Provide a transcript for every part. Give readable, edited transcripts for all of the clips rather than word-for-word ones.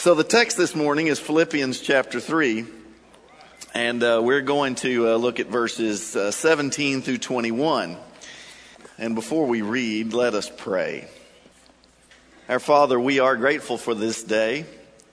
So the text this morning is Philippians chapter 3, and we're going to look at verses 17 through 21. And before we read, let us pray. Our Father, we are grateful for this day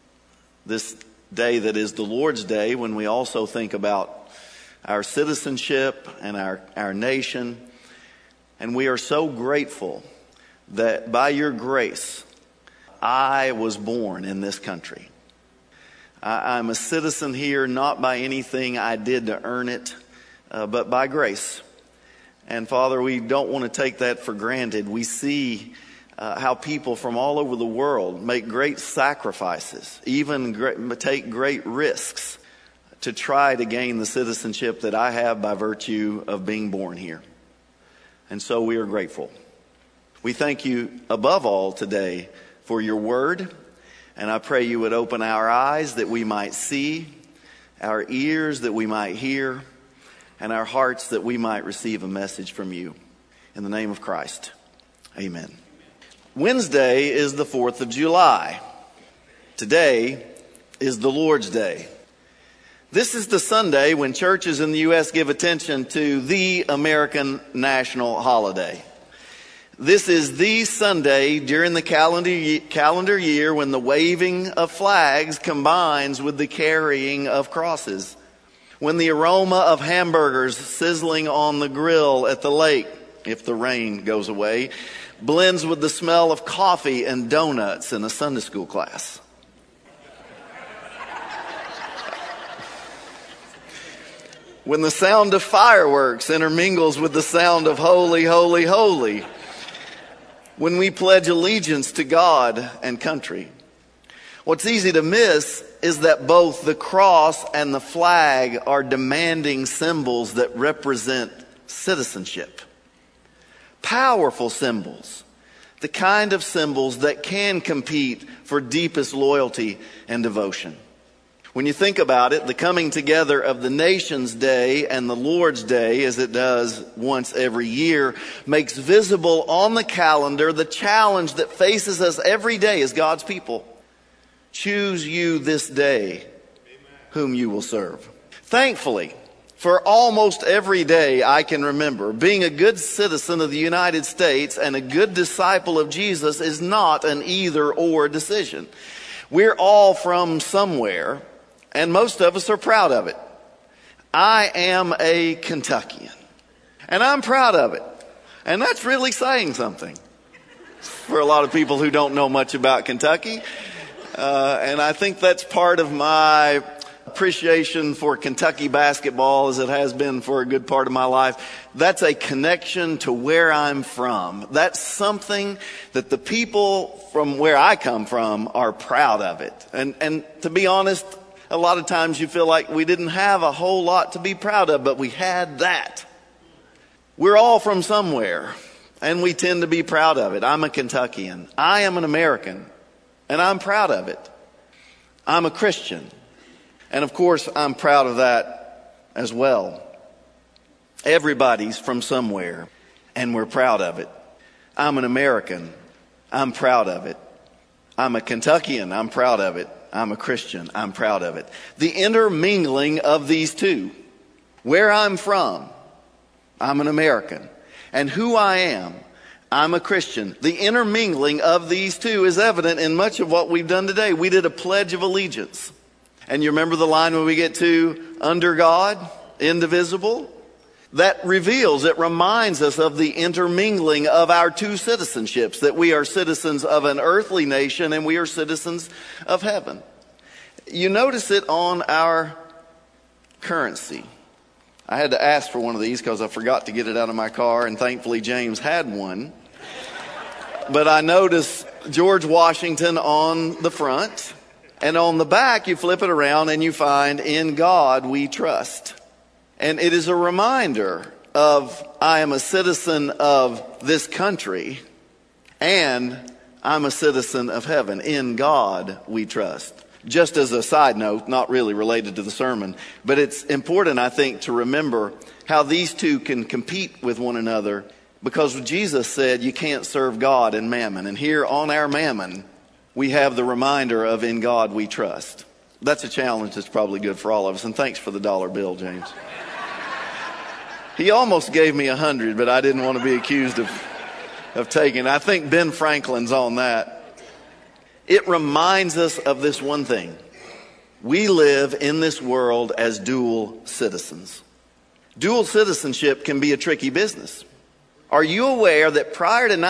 that is the Lord's Day, when we also think about our citizenship and our nation. And we are so grateful that by your grace, I was born in this country. I'm a citizen here, not by anything I did to earn it, but by grace. And Father, we don't want to take that for granted. We see how people from all over the world make great sacrifices, even take great risks to try to gain the citizenship that I have by virtue of being born here. And so we are grateful. We thank you above all today for your word, and I pray you would open our eyes that we might see, our ears that we might hear, and our hearts that we might receive a message from you. In the name of Christ, amen. Wednesday is the 4th of July. Today is the Lord's Day. This is the Sunday when churches in the U.S. give attention to the American national holiday. This is the Sunday during the calendar year when the waving of flags combines with the carrying of crosses. When the aroma of hamburgers sizzling on the grill at the lake, if the rain goes away, blends with the smell of coffee and donuts in a Sunday school class. When the sound of fireworks intermingles with the sound of holy, holy, holy. When we pledge allegiance to God and country. What's easy to miss is that both the cross and the flag are demanding symbols that represent citizenship. Powerful symbols. The kind of symbols that can compete for deepest loyalty and devotion. When you think about it, the coming together of the nation's day and the Lord's Day, as it does once every year, makes visible on the calendar the challenge that faces us every day as God's people. Choose you this day whom you will serve. Thankfully, for almost every day I can remember, being a good citizen of the United States and a good disciple of Jesus is not an either-or decision. We're all from somewhere, and most of us are proud of it. I am a Kentuckian, and I'm proud of it. And that's really saying something for a lot of people who don't know much about Kentucky. And I think that's part of my appreciation for Kentucky basketball, as it has been for a good part of my life. That's a connection to where I'm from. That's something that the people from where I come from are proud of it. And to be honest, a lot of times you feel like we didn't have a whole lot to be proud of, but we had that. We're all from somewhere, and we tend to be proud of it. I'm a Kentuckian. I am an American, and I'm proud of it. I'm a Christian, and of course, I'm proud of that as well. Everybody's from somewhere, and we're proud of it. I'm an American. I'm proud of it. I'm a Kentuckian. I'm proud of it. I'm a Christian. I'm proud of it. The intermingling of these two, where I'm from, I'm an American, and who I am, I'm a Christian. The intermingling of these two is evident in much of what we've done today. We did a Pledge of Allegiance. And you remember the line when we get to under God, indivisible? That reveals, it reminds us of the intermingling of our two citizenships, that we are citizens of an earthly nation and we are citizens of heaven. You notice it on our currency. I had to ask for one of these because I forgot to get it out of my car, and thankfully James had one. But I noticed George Washington on the front, and on the back you flip it around and you find "In God We Trust." And it is a reminder of I am a citizen of this country and I'm a citizen of heaven. In God we trust. Just as a side note, not really related to the sermon, but it's important, I think, to remember how these two can compete with one another, because Jesus said you can't serve God and mammon. And here on our mammon, we have the reminder of "In God We Trust." That's a challenge that's probably good for all of us. And thanks for the dollar bill, James. He almost gave me 100, but I didn't want to be accused of taking it. I think Ben Franklin's on that. It reminds us of this one thing. We live in this world as dual citizens. Dual citizenship can be a tricky business. Are you aware that prior to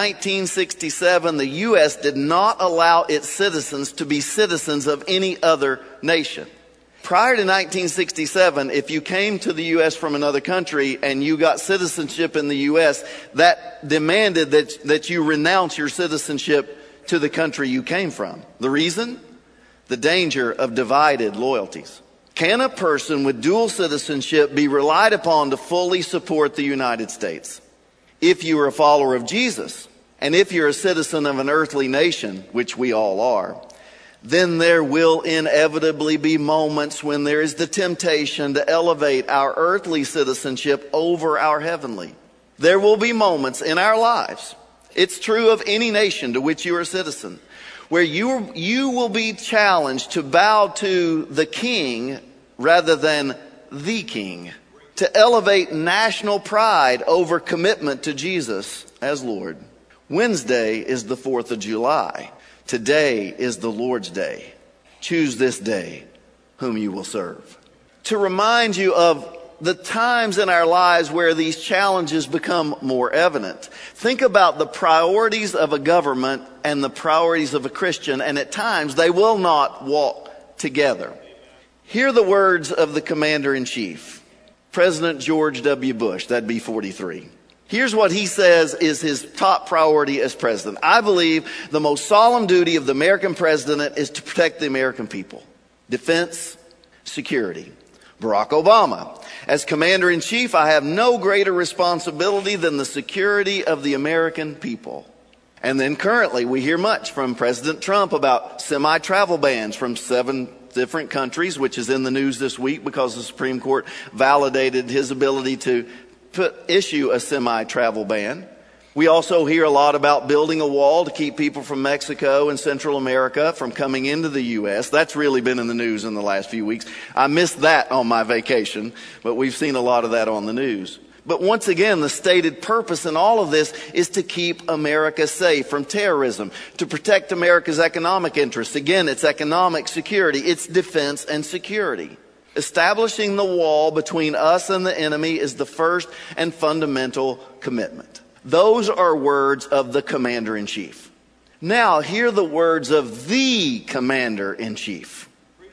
1967, the U.S. did not allow its citizens to be citizens of any other nation? Prior to 1967, if you came to the U.S. from another country and you got citizenship in the U.S., that demanded that you renounce your citizenship to the country you came from. The reason? The danger of divided loyalties. Can a person with dual citizenship be relied upon to fully support the United States? If you are a follower of Jesus, and if you're a citizen of an earthly nation, which we all are, then there will inevitably be moments when there is the temptation to elevate our earthly citizenship over our heavenly. There will be moments in our lives, it's true of any nation to which you are a citizen, where you will be challenged to bow to the king rather than the king, to elevate national pride over commitment to Jesus as Lord. Wednesday is the 4th of July. Today is the Lord's Day. Choose this day whom you will serve. To remind you of the times in our lives where these challenges become more evident. Think about the priorities of a government and the priorities of a Christian, and at times they will not walk together. Hear the words of the Commander-in-Chief, President George W. Bush, that'd be 43. Here's what he says is his top priority as president. I believe the most solemn duty of the American president is to protect the American people. Defense, security. Barack Obama, as Commander-in-Chief, I have no greater responsibility than the security of the American people. And then currently we hear much from President Trump about semi-travel bans from 7 different countries, which is in the news this week because the Supreme Court validated his ability to issue a semi-travel ban. We also hear a lot about building a wall to keep people from Mexico and Central America from coming into the U.S. That's really been in the news in the last few weeks. I missed that on my vacation, but we've seen a lot of that on the news. But once again, the stated purpose in all of this is to keep America safe from terrorism, to protect America's economic interests. Again, it's economic security, it's defense and security. Establishing the wall between us and the enemy is the first and fundamental commitment. Those are words of the Commander-in-Chief. Now, hear the words of the Commander-in-Chief.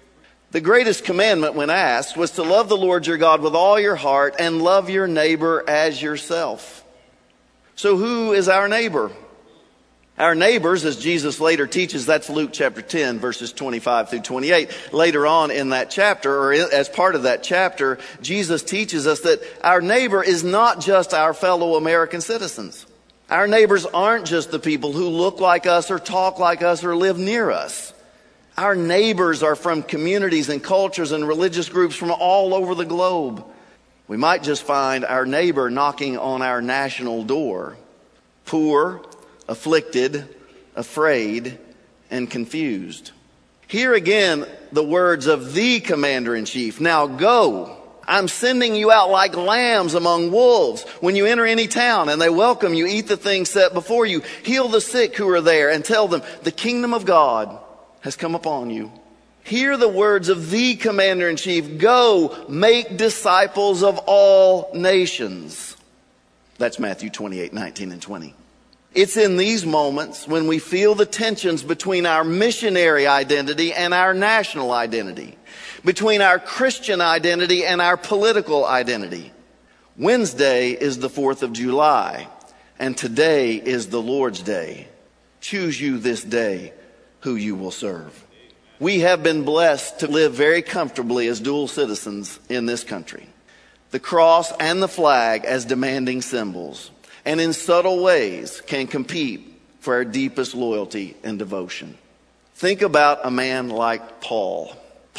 The greatest commandment, when asked, was to love the Lord your God with all your heart and love your neighbor as yourself. So who is our neighbor? Our neighbors, as Jesus later teaches, that's Luke chapter 10, verses 25 through 28. Later on in that chapter, or as part of that chapter, Jesus teaches us that our neighbor is not just our fellow American citizens. Our neighbors aren't just the people who look like us or talk like us or live near us. Our neighbors are from communities and cultures and religious groups from all over the globe. We might just find our neighbor knocking on our national door, poor, afflicted, afraid, and confused. Hear again the words of the Commander-in-Chief. Now go. I'm sending you out like lambs among wolves. When you enter any town and they welcome you, eat the things set before you. Heal the sick who are there and tell them the kingdom of God has come upon you. Hear the words of the Commander-in-Chief. Go make disciples of all nations. That's Matthew 28, 19 and 20. It's in these moments when we feel the tensions between our missionary identity and our national identity, between our Christian identity and our political identity. Wednesday is the 4th of July, and today is the Lord's Day. Choose you this day who you will serve. We have been blessed to live very comfortably as dual citizens in this country. The cross and the flag as demanding symbols, and in subtle ways can compete for our deepest loyalty and devotion. Think about a man like Paul.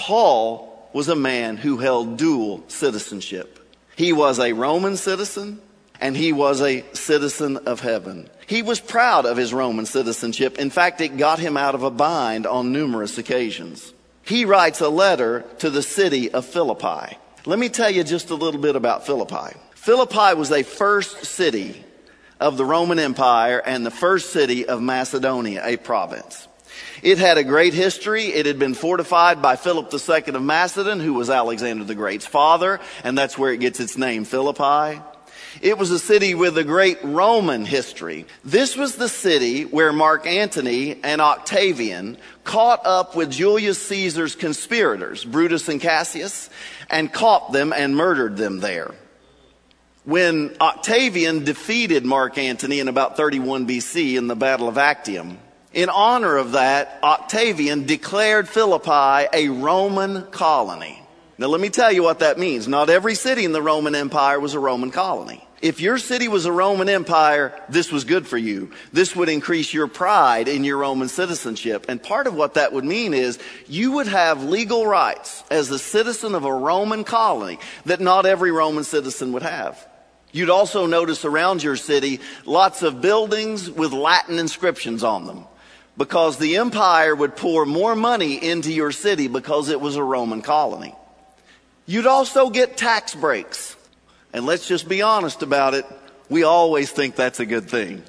Paul was a man who held dual citizenship. He was a Roman citizen and he was a citizen of heaven. He was proud of his Roman citizenship. In fact, it got him out of a bind on numerous occasions. He writes a letter to the city of Philippi. Let me tell you just a little bit about Philippi. Philippi was a first city of the Roman Empire and the first city of Macedonia, a province. It had a great history. It had been fortified by Philip II of Macedon, who was Alexander the Great's father, and that's where it gets its name, Philippi. It was a city with a great Roman history. This was the city where Mark Antony and Octavian caught up with Julius Caesar's conspirators, Brutus and Cassius, and caught them and murdered them there. When Octavian defeated Mark Antony in about 31 BC in the Battle of Actium, in honor of that, Octavian declared Philippi a Roman colony. Now let me tell you what that means. Not every city in the Roman Empire was a Roman colony. If your city was a Roman Empire, this was good for you. This would increase your pride in your Roman citizenship. And part of what that would mean is you would have legal rights as a citizen of a Roman colony that not every Roman citizen would have. You'd also notice around your city lots of buildings with Latin inscriptions on them, because the empire would pour more money into your city because it was a Roman colony. You'd also get tax breaks. And let's just be honest about it, we always think that's a good thing.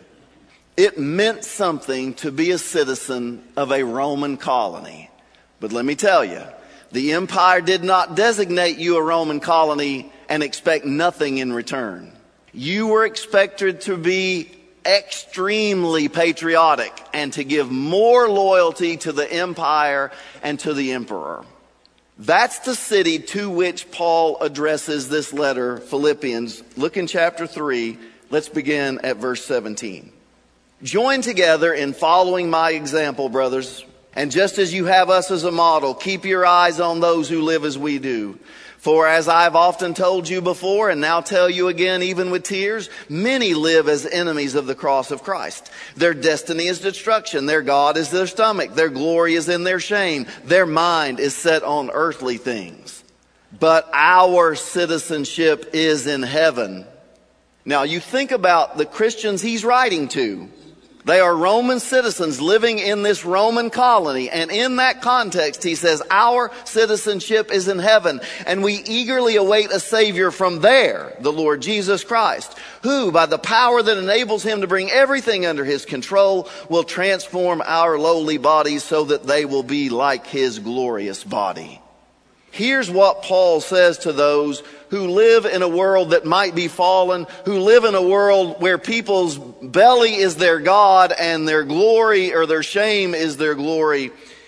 It meant something to be a citizen of a Roman colony. But let me tell you, the empire did not designate you a Roman colony and expect nothing in return. You were expected to be extremely patriotic and to give more loyalty to the empire and to the emperor. That's the city to which Paul addresses this letter, Philippians. Look in chapter 3. Let's begin at verse 17. Join together in following my example, brothers. And just as you have us as a model, keep your eyes on those who live as we do. For as I've often told you before, and now tell you again, even with tears, many live as enemies of the cross of Christ. Their destiny is destruction. Their God is their stomach. Their glory is in their shame. Their mind is set on earthly things. But our citizenship is in heaven. Now you think about the Christians he's writing to. They are Roman citizens living in this Roman colony. And in that context, he says, our citizenship is in heaven. And we eagerly await a Savior from there, the Lord Jesus Christ, who, by the power that enables him to bring everything under his control, will transform our lowly bodies so that they will be like his glorious body. Here's what Paul says to those who live in a world that might be fallen, who live in a world where people's belly is their God and their glory or their shame is their glory.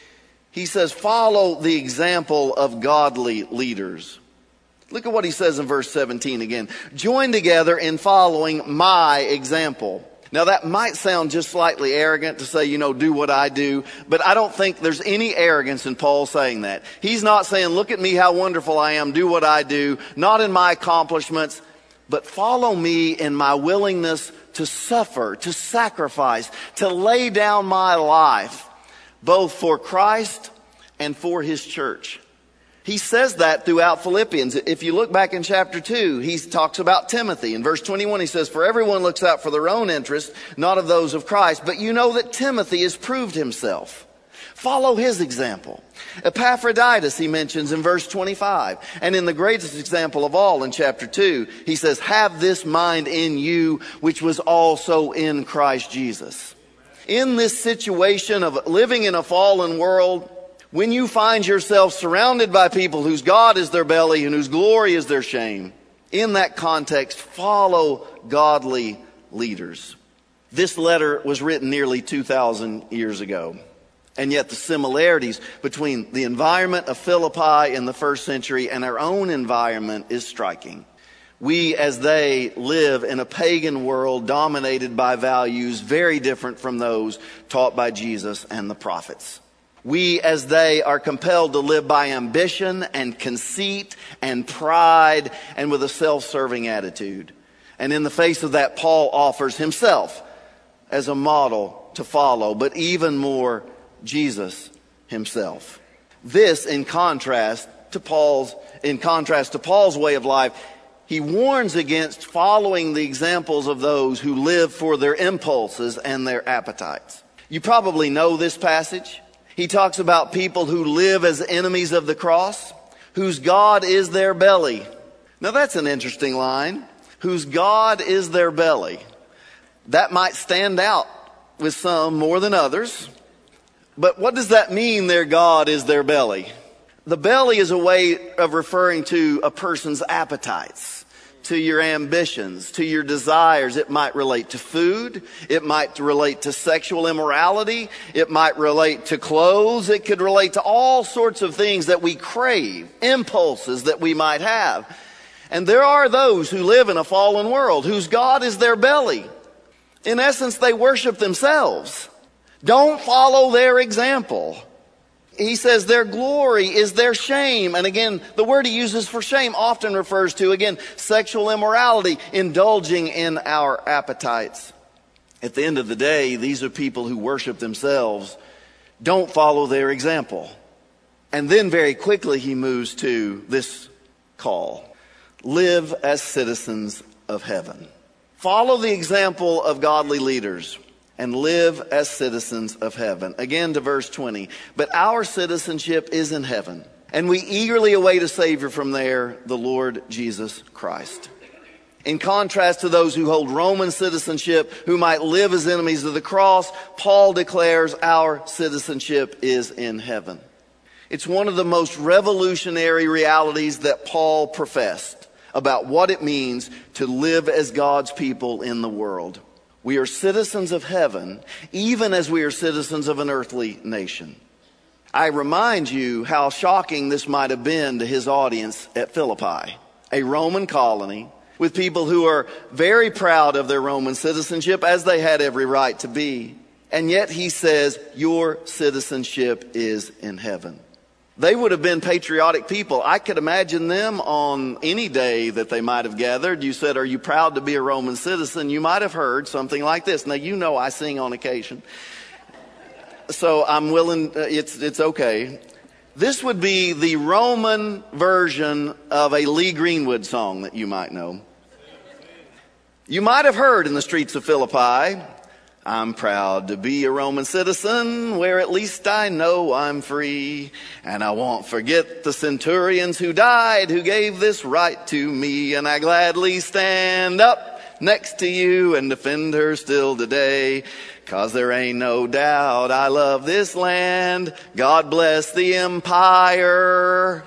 He says, follow the example of godly leaders. Look at what he says in verse 17 again. Join together in following my example. Now that might sound just slightly arrogant to say, do what I do, but I don't think there's any arrogance in Paul saying that. He's not saying, look at me, how wonderful I am, do what I do, not in my accomplishments, but follow me in my willingness to suffer, to sacrifice, to lay down my life, both for Christ and for his church. He says that throughout Philippians. If you look back in chapter 2, he talks about Timothy. In verse 21, he says, for everyone looks out for their own interest, not of those of Christ. But you know that Timothy has proved himself. Follow his example. Epaphroditus, he mentions in verse 25. And in the greatest example of all, in chapter 2, he says, have this mind in you, which was also in Christ Jesus. In this situation of living in a fallen world, when you find yourself surrounded by people whose God is their belly and whose glory is their shame, in that context, follow godly leaders. This letter was written nearly 2,000 years ago. And yet the similarities between the environment of Philippi in the first century and our own environment is striking. We, as they, live in a pagan world dominated by values very different from those taught by Jesus and the prophets. We, as they, are compelled to live by ambition and conceit and pride and with a self-serving attitude. And in the face of that, Paul offers himself as a model to follow, but even more, Jesus himself. This, in contrast to Paul's way of life, He warns against following the examples of those who live for their impulses and their appetites. You probably know this passage. He talks about people who live as enemies of the cross, whose God is their belly. Now that's an interesting line. Whose God is their belly. That might stand out with some more than others. But what does that mean, their God is their belly? The belly is a way of referring to a person's appetites, to your ambitions, to your desires. It might relate to food. It might relate to sexual immorality. It might relate to clothes. It could relate to all sorts of things that we crave, impulses that we might have. And there are those who live in a fallen world whose God is their belly. In essence, they worship themselves. Don't follow their example. He says their glory is their shame. And again, the word he uses for shame often refers to, again, sexual immorality, indulging in our appetites. At the end of the day, these are people who worship themselves. Don't follow their example. And then very quickly he moves to this call. Live as citizens of heaven. Follow the example of godly leaders and live as citizens of heaven. Again to verse 20. But our citizenship is in heaven, and we eagerly await a Savior from there, the Lord Jesus Christ. In contrast to those who hold Roman citizenship, who might live as enemies of the cross, Paul declares our citizenship is in heaven. It's one of the most revolutionary realities that Paul professed about what it means to live as God's people in the world. We are citizens of heaven, even as we are citizens of an earthly nation. I remind you how shocking this might have been to his audience at Philippi, a Roman colony with people who are very proud of their Roman citizenship, as they had every right to be. And yet he says, your citizenship is in heaven. They would have been patriotic people. I could imagine them on any day that they might have gathered. You said, are you proud to be a Roman citizen? You might have heard something like this. Now, you know I sing on occasion, so I'm willing, it's okay. This would be the Roman version of a Lee Greenwood song that you might know. You might have heard in the streets of Philippi, I'm proud to be a Roman citizen, where at least I know I'm free. And I won't forget the centurions who died, who gave this right to me. And I gladly stand up next to you and defend her still today. 'Cause there ain't no doubt I love this land. God bless the empire.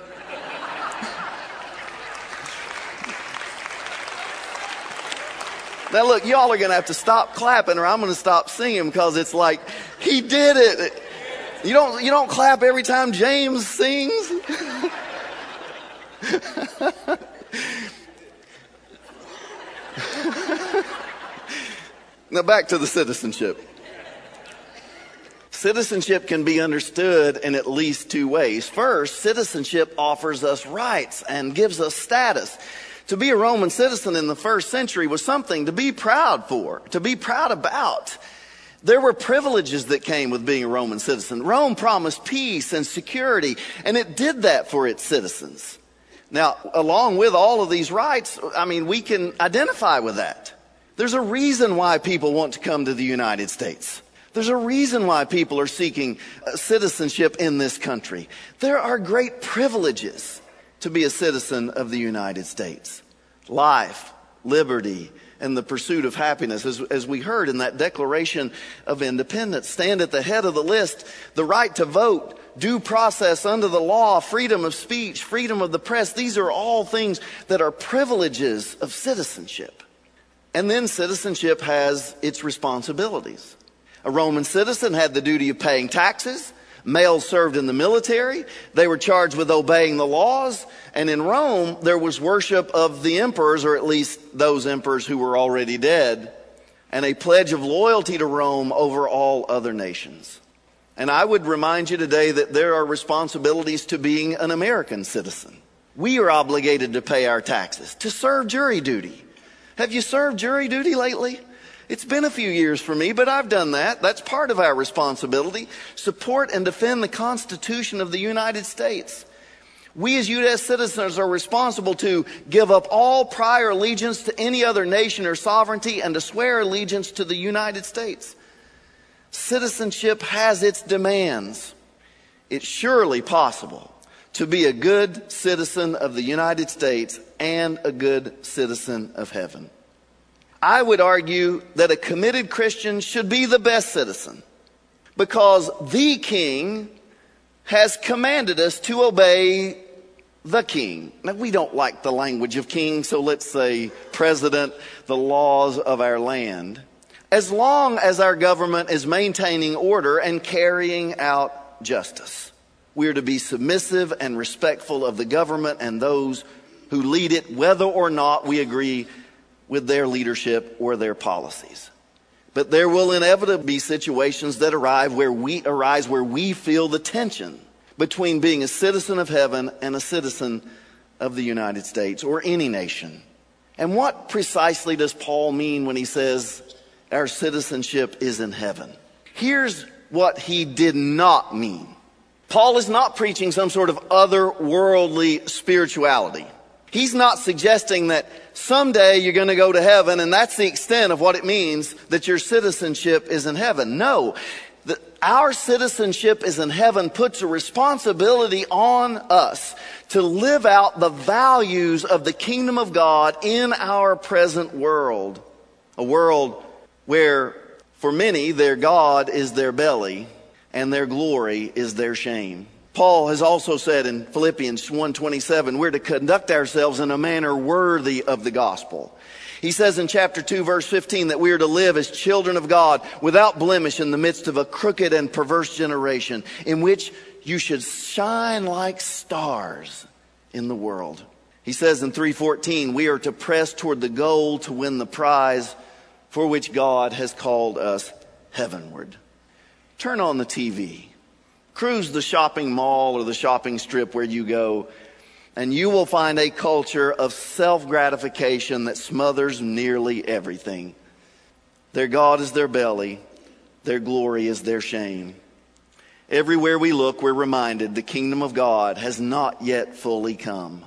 Now look, y'all are going to have to stop clapping or I'm going to stop singing, because it's like, he did it. You don't clap every time James sings. Now back to the citizenship. Citizenship can be understood in at least two ways. First, citizenship offers us rights and gives us status. To be a Roman citizen in the first century was something to be proud for, to be proud about. There were privileges that came with being a Roman citizen. Rome promised peace and security, and it did that for its citizens. Now, along with all of these rights, we can identify with that. There's a reason why people want to come to the United States. There's a reason why people are seeking citizenship in this country. There are great privileges to be a citizen of the United States. Life, liberty, and the pursuit of happiness. As we heard in that Declaration of Independence, stand at the head of the list. The right to vote, due process under the law, freedom of speech, freedom of the press. These are all things that are privileges of citizenship. And then citizenship has its responsibilities. A Roman citizen had the duty of paying taxes. Males served in the military. They were charged with obeying the laws. And in Rome, there was worship of the emperors, or at least those emperors who were already dead, and a pledge of loyalty to Rome over all other nations. And I would remind you today that there are responsibilities to being an American citizen. We are obligated to pay our taxes, to serve jury duty. Have you served jury duty lately? It's been a few years for me, but I've done that. That's part of our responsibility. Support and defend the Constitution of the United States. We as U.S. citizens are responsible to give up all prior allegiance to any other nation or sovereignty and to swear allegiance to the United States. Citizenship has its demands. It's surely possible to be a good citizen of the United States and a good citizen of heaven. I would argue that a committed Christian should be the best citizen because the King has commanded us to obey the King. Now, we don't like the language of king, so let's say president, the laws of our land. As long as our government is maintaining order and carrying out justice, we are to be submissive and respectful of the government and those who lead it, whether or not we agree with their leadership or their policies. But there will inevitably be situations that arise where we feel the tension between being a citizen of heaven and a citizen of the United States or any nation. And what precisely does Paul mean when he says our citizenship is in heaven? Here's what he did not mean. Paul is not preaching some sort of otherworldly spirituality. He's not suggesting that someday you're going to go to heaven and that's the extent of what it means that your citizenship is in heaven. No, our citizenship is in heaven puts a responsibility on us to live out the values of the kingdom of God in our present world. A world where for many their God is their belly and their glory is their shame. Paul has also said in Philippians 1:27, we're to conduct ourselves in a manner worthy of the gospel. He says in chapter 2, verse 15, that we are to live as children of God without blemish in the midst of a crooked and perverse generation, in which you should shine like stars in the world. He says in 3:14, we are to press toward the goal to win the prize for which God has called us heavenward. Turn on the TV. Cruise the shopping mall or the shopping strip where you go, and you will find a culture of self-gratification that smothers nearly everything. Their God is their belly. Their glory is their shame. Everywhere we look, we're reminded the kingdom of God has not yet fully come.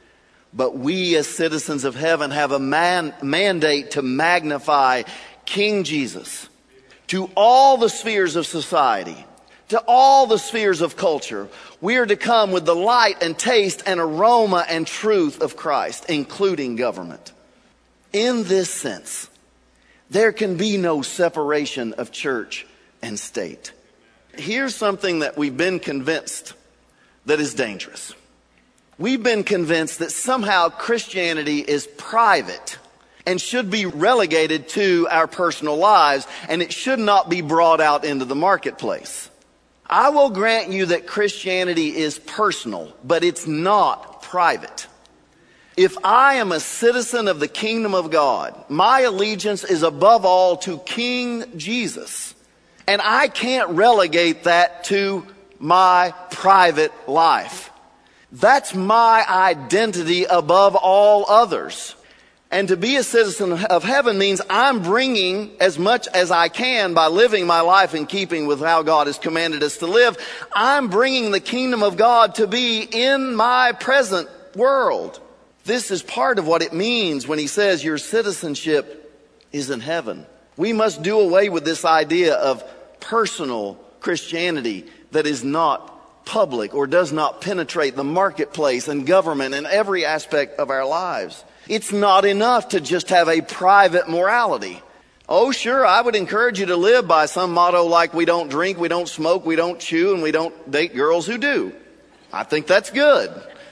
But we as citizens of heaven have a mandate to magnify King Jesus to all the spheres of society, to all the spheres of culture. We are to come with the light and taste and aroma and truth of Christ, including government. In this sense, there can be no separation of church and state. Here's something that we've been convinced that is dangerous. We've been convinced that somehow Christianity is private and should be relegated to our personal lives, and it should not be brought out into the marketplace. I will grant you that Christianity is personal, but it's not private. If I am a citizen of the kingdom of God, my allegiance is above all to King Jesus. And I can't relegate that to my private life. That's my identity above all others. And to be a citizen of heaven means I'm bringing as much as I can by living my life in keeping with how God has commanded us to live. I'm bringing the kingdom of God to be in my present world. This is part of what it means when he says your citizenship is in heaven. We must do away with this idea of personal Christianity that is not public or does not penetrate the marketplace and government and every aspect of our lives. It's not enough to just have a private morality. Oh, sure, I would encourage you to live by some motto like we don't drink, we don't smoke, we don't chew, and we don't date girls who do. I think that's good.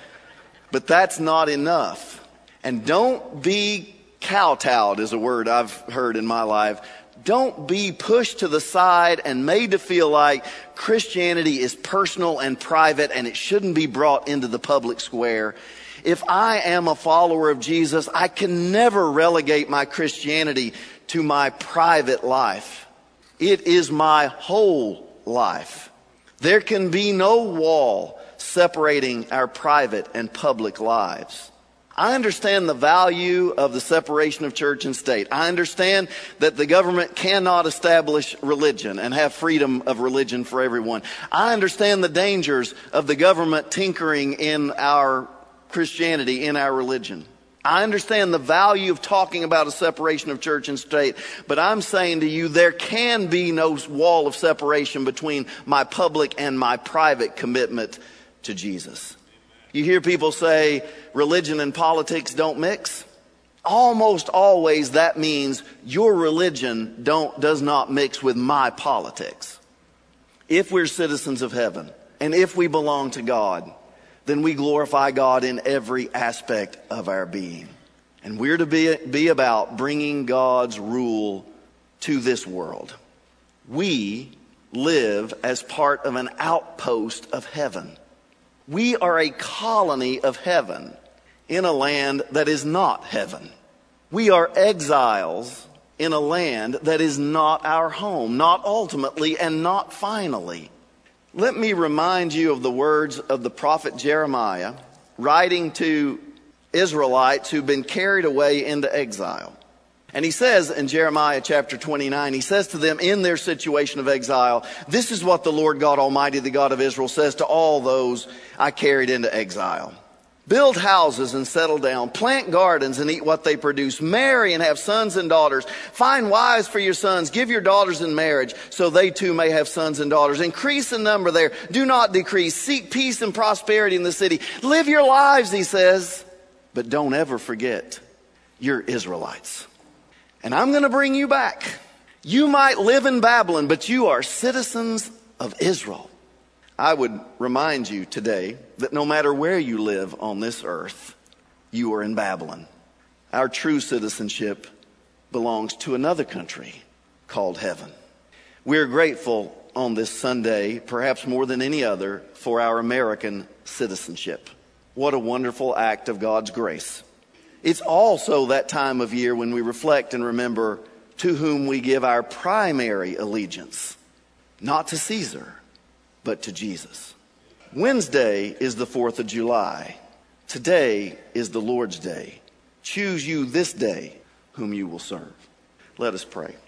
But that's not enough. And don't be kowtowed is a word I've heard in my life. Don't be pushed to the side and made to feel like Christianity is personal and private and it shouldn't be brought into the public square. If I am a follower of Jesus, I can never relegate my Christianity to my private life. It is my whole life. There can be no wall separating our private and public lives. I understand the value of the separation of church and state. I understand that the government cannot establish religion and have freedom of religion for everyone. I understand the dangers of the government tinkering in our Christianity, in our religion. I understand the value of talking about a separation of church and state, but I'm saying to you, there can be no wall of separation between my public and my private commitment to Jesus. You hear people say religion and politics don't mix. Almost always that means your religion does not mix with my politics. If we're citizens of heaven and if we belong to God, then we glorify God in every aspect of our being. And we're to be about bringing God's rule to this world. We live as part of an outpost of heaven. We are a colony of heaven in a land that is not heaven. We are exiles in a land that is not our home, not ultimately and not finally. Let me remind you of the words of the prophet Jeremiah, writing to Israelites who've been carried away into exile. And he says in Jeremiah chapter 29, he says to them in their situation of exile, "This is what the Lord God Almighty, the God of Israel, says to all those I carried into exile. Build houses and settle down. Plant gardens and eat what they produce. Marry and have sons and daughters. Find wives for your sons. Give your daughters in marriage so they too may have sons and daughters. Increase in number there. Do not decrease. Seek peace and prosperity in the city. Live your lives," he says, "but don't ever forget you're Israelites. And I'm going to bring you back. You might live in Babylon, but you are citizens of Israel." I would remind you today that no matter where you live on this earth, you are in Babylon. Our true citizenship belongs to another country called heaven. We're grateful on this Sunday, perhaps more than any other, for our American citizenship. What a wonderful act of God's grace. It's also that time of year when we reflect and remember to whom we give our primary allegiance, not to Caesar, but to Jesus. Wednesday is the 4th of July. Today is the Lord's Day. Choose you this day whom you will serve. Let us pray.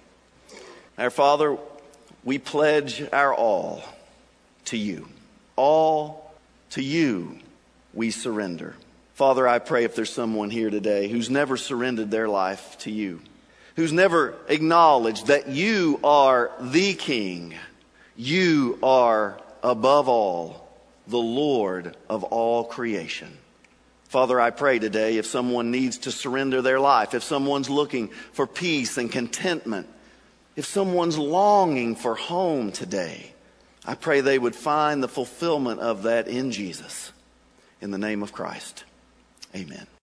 Our Father, we pledge our all to you. All to you we surrender. Father, I pray if there's someone here today who's never surrendered their life to you, who's never acknowledged that you are the King, you are above all, the Lord of all creation. Father, I pray today if someone needs to surrender their life, if someone's looking for peace and contentment, if someone's longing for home today, I pray they would find the fulfillment of that in Jesus. In the name of Christ, amen.